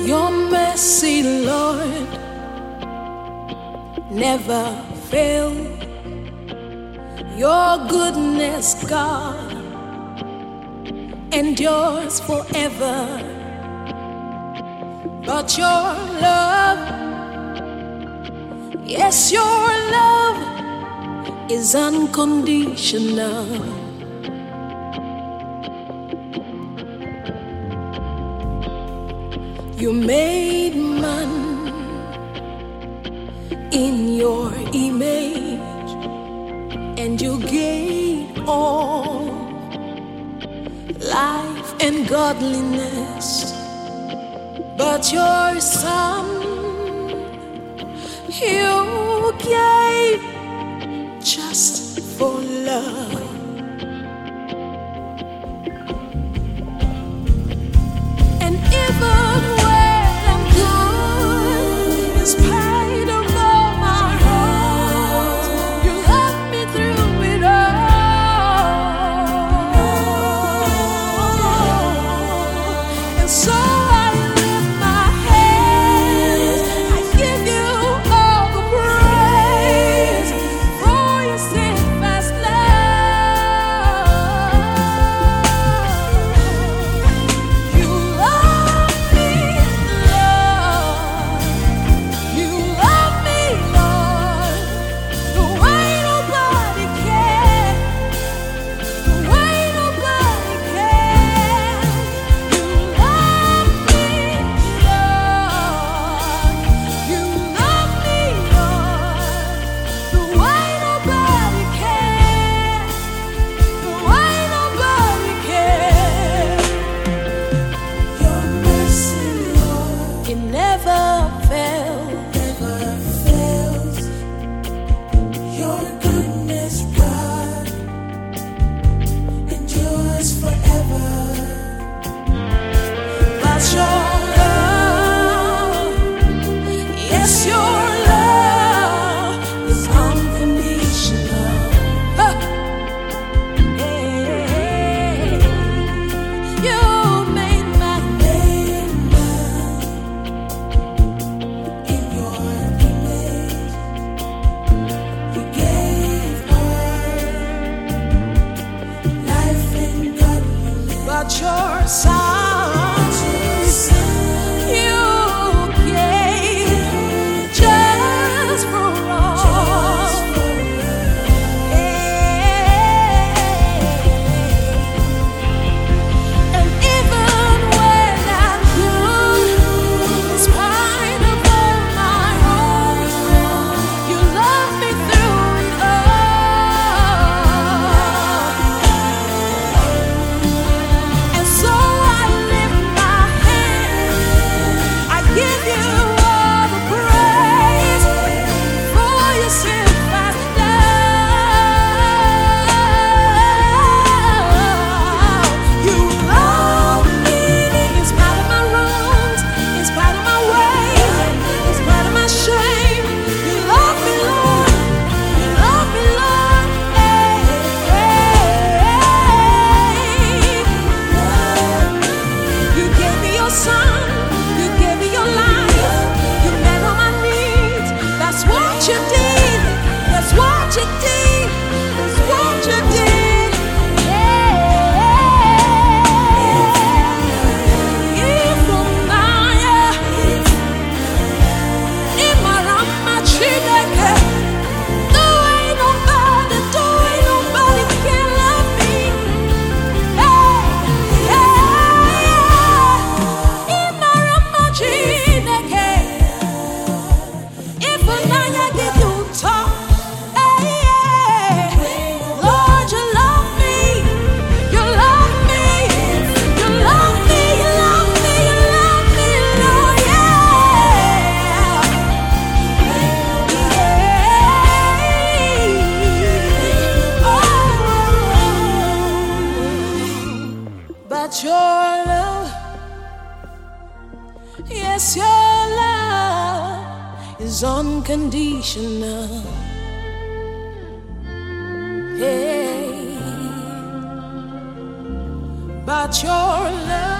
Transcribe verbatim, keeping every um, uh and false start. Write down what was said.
Your mercy, Lord, never fail. Your goodness, God, endures forever. But your love, yes, your love is unconditional. You made man in your image, and you gave all life and godliness. But your son, you gave just for love. And even when I'm good, in spite of all my wrongs, you love me through it all. And so I lift my hands, I give you all the praise for your steadfast love. You love me, Lord. You love me, Lord, the way nobody can, the way nobody can. You love me, Lord. You love me, Lord, the way nobody can, the way nobody can. Your mercy, Lord, it never fails, never fails. Your goodness, God, endures forever. But your love, yes, your love is unconditional. Huh. Hey, you made my name in your image. You gave her life and godliness. But your son, you gave just for all. And even when I'm good, in spite of all my wrongs, you love me through it all. And so I lift my hands, I give you all the praise for your steadfast love. You love me in spite of my wrongs, in spite of my ways, in spite of my shame. You love me, Lord. You love me, Lord. Hey, hey. You gave me your son. You gave me your life. You met all my needs. That's what you did. That's what you did. That's what you did. Yeah. Ifumaya, imarama chineke. There ain't nobody, there ain't nobody can love me. Hey, yeah. Imarama chineke. Ifunanya giduto. Hey, yeah. Lord, you love me. You love me. You love me. You love me. You love me, Lord. Yeah. Oh. But your love, yes, your love is unconditional. Hey, but your love